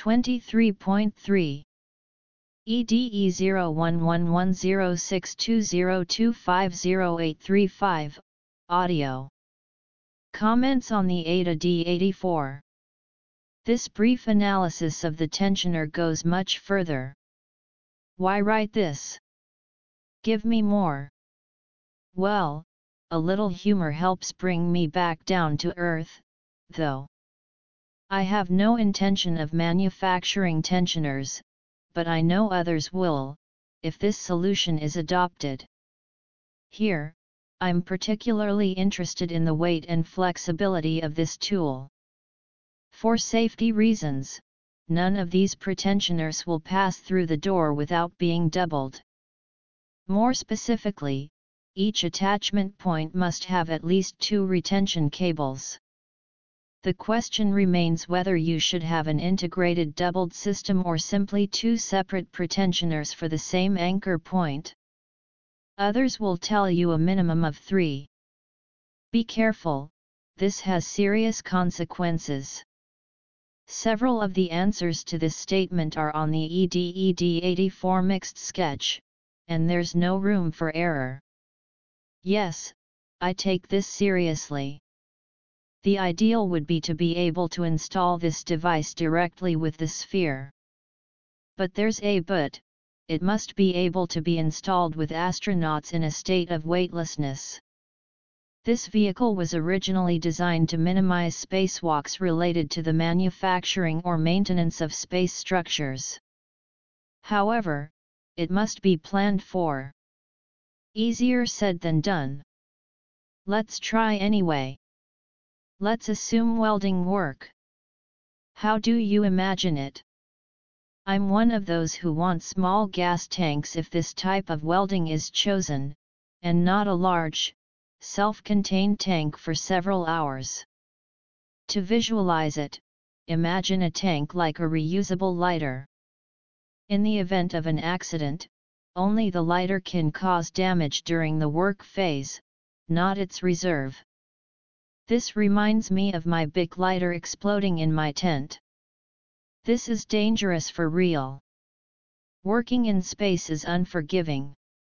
23.3 EDE 01110620250835 Audio. Comments on the ATA D84. This brief analysis of the tensioner goes much further. Why write this? Give me more. Well, a little humor helps bring me back down to earth, though. I have no intention of manufacturing tensioners, but I know others will, if this solution is adopted. Here, I'm particularly interested in the weight and flexibility of this tool. For safety reasons, none of these pretensioners will pass through the door without being doubled. More specifically, each attachment point must have at least 2 retention cables. The question remains whether you should have an integrated doubled system or simply 2 separate pretensioners for the same anchor point. Others will tell you a minimum of 3. Be careful, this has serious consequences. Several of the answers to this statement are on the EDED84 mixed sketch, and there's no room for error. Yes, I take this seriously. The ideal would be to be able to install this device directly with the Sphere. But there's a but, it must be able to be installed with astronauts in a state of weightlessness. This vehicle was originally designed to minimize spacewalks related to the manufacturing or maintenance of space structures. However, it must be planned for. Easier said than done. Let's try anyway. Let's assume welding work. How do you imagine it? I'm one of those who want small gas tanks if this type of welding is chosen, and not a large, self-contained tank for several hours. To visualize it, imagine a tank like a reusable lighter. In the event of an accident, only the lighter can cause damage during the work phase, not its reserve. This reminds me of my Bic lighter exploding in my tent. This is dangerous for real. Working in space is unforgiving.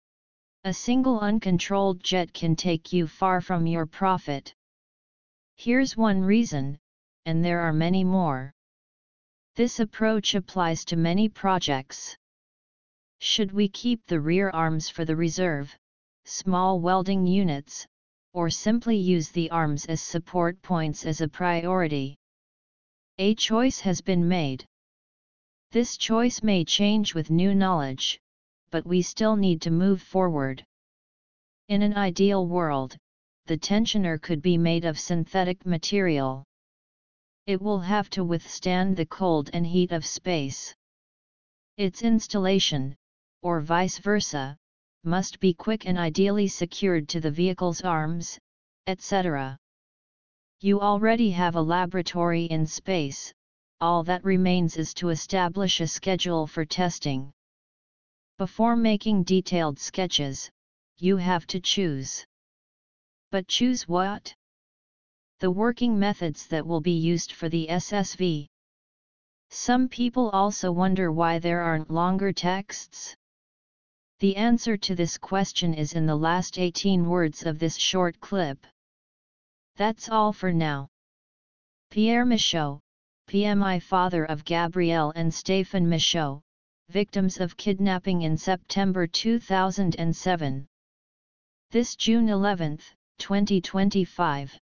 A single uncontrolled jet can take you far from your profit. Here's one reason, and there are many more. This approach applies to many projects. Should we keep the rear arms for the reserve, small welding units, or simply use the arms as support points as a priority? A choice has been made. This choice may change with new knowledge, but we still need to move forward. In an ideal world, the tensioner could be made of synthetic material. It will have to withstand the cold and heat of space. Its installation, or vice versa, must be quick and ideally secured to the vehicle's arms, etc. You already have a laboratory in space, all that remains is to establish a schedule for testing. Before making detailed sketches, you have to choose. But choose what? The working methods that will be used for the SSV. Some people also wonder why there aren't longer texts. The answer to this question is in the last 18 words of this short clip. That's all for now. Pierre Michaud, PMI, father of Gabrielle and Stéphane Michaud, victims of kidnapping in September 2007. This June 11, 2025.